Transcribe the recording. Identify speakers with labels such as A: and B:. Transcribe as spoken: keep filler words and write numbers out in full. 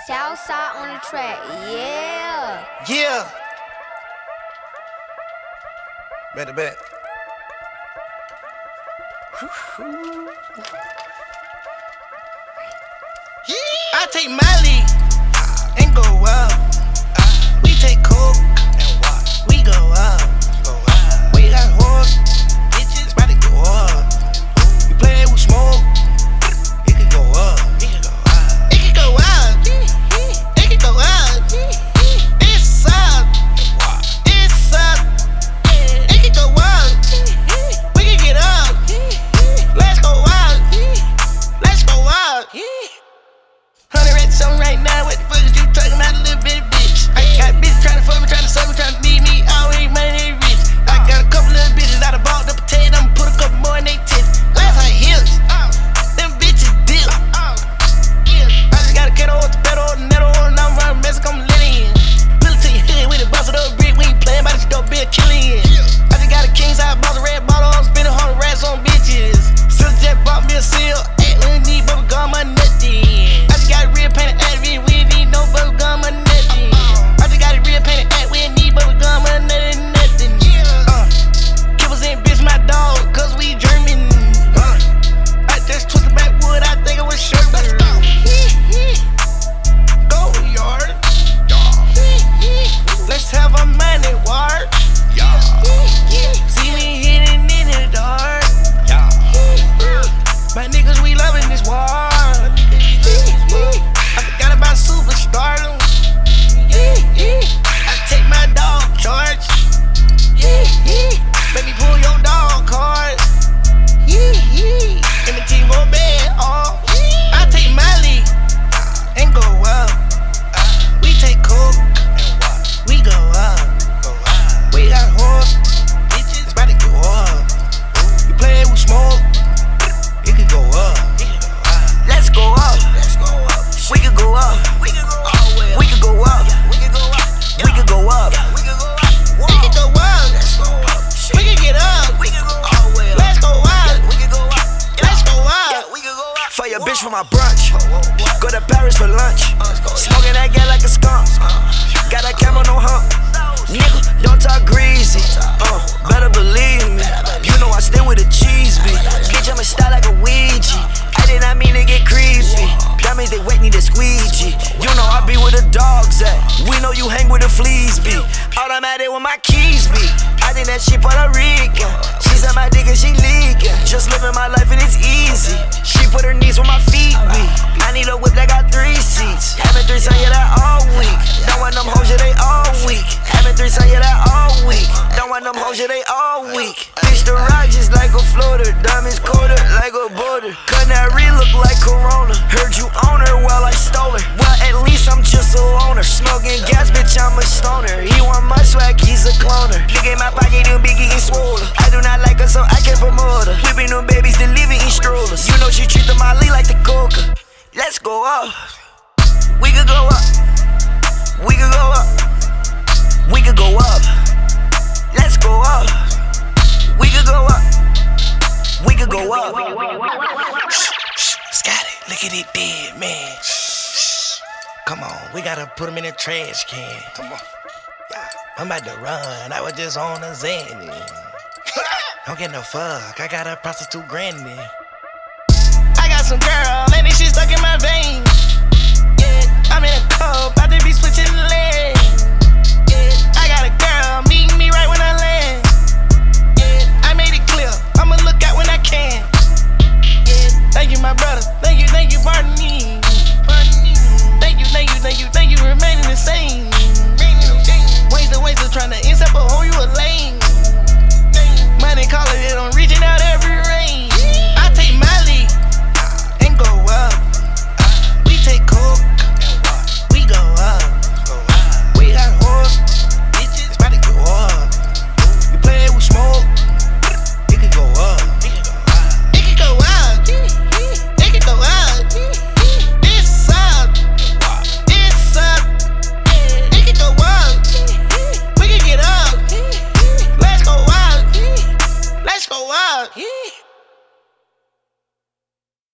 A: Southside on the track, yeah.
B: Yeah. Better bet. I take Miley and go up. We take coke and what? We go up. We got horse, bitches about to go up. You play with smoke, it could go up. It could go up. It could go up. It could go up. It's up. It's up. It could go up. We can get up. Let's go up. Let's go up. Hundred rats on right now. What the fuck is you talking about, little bit bitch? I got bitches trying to fuck me, trying to suck me, trying to leave me. Always money, they rich. I got a couple little bitches out of ball, the potato. I'ma put a couple more in they tits. Last her hips. Them bitches dip. I just got a kettle with the pedal, the nettle, and I'm running Mexico, I'm lit in. Pull it to your hood with it, bust it up brick. We ain't playing by this dope, be a killing. I just got a king side boss, a red bottle, I'm spending hundred rats on bitches. Sister Jet bought me a seal, ain't we need bubble gum or nothing. I just got a real painted ad, we ain't need no bubble gum or nothing. I just got a real painted ad, we ain't need bubble gum or nothing, nothing. Uh, Kibbles and bitch my dog, cause we German. Uh, I just twisted backwood, I think it was Sherman. Let's go. Go yard. Let's have a money war. See me hitting in the dark. My niggas, we loving this war. I forgot about superstardom. I take my dog charge. Baby, pull your dog card. Let me team go bad. Oh, I take Miley and go up. We take coke. We go up. We got horse. Bitches about to go up. You play with smoke. It could go up. Let's go up. We could go up. We could go up. We could go up. We could go up. We could go up. We could go up. We could go up. We could get up. We could go up. Let's go up. We could go up. Let's go up. We could go up.
C: For your bitch for my brunch. Go to Paris for lunch. Smoking that gal like a skunk. Got that camel, no hump. Nigga, don't talk greasy. Uh, better believe me. You know I stay with a cheese beat. Bitch, I'm a style like a Ouija. I did not mean to get creepy. That means they wet, need a squeegee. You know I be where the dogs at. We know you hang with the fleas be. Automatic with my keys be. I think that shit Puerto Rican. She said my dick and she leaking. Just living my life and it's easy. She put her knees where my feet be. I need a whip that got three seats. Having three son, yeah, that all week. Don't want them hoes, yeah, they all weak. Having three son, yeah, that all week. Don't want them hoes, yeah, they all weak. Bitch, the ride just like a floater. Diamonds colder like a border. Canary look like Corona. Heard you own her, well, I stole her. Well, at least I'm just a loner. Smoking gas, bitch, I'm a stoner. He want my swag, he's a cloner. Look at my pocket, them big getting swollen. I do not like her, so I can't promote her. Whipping them babies, delivering in strollers. You know she treat the Molly like the coca. Let's go up. We could go up. We could go up. We could go up. Let's go up. We could go up. We could go up.
B: Shh, shh, Scotty, look at it dead, man. Shh, come on, we gotta put him in a trash can. Come on. I'm about to run, I was just on a Xanny. Don't get no fuck, I got a prostitute granny. I got some girl, and this shit stuck in my veins.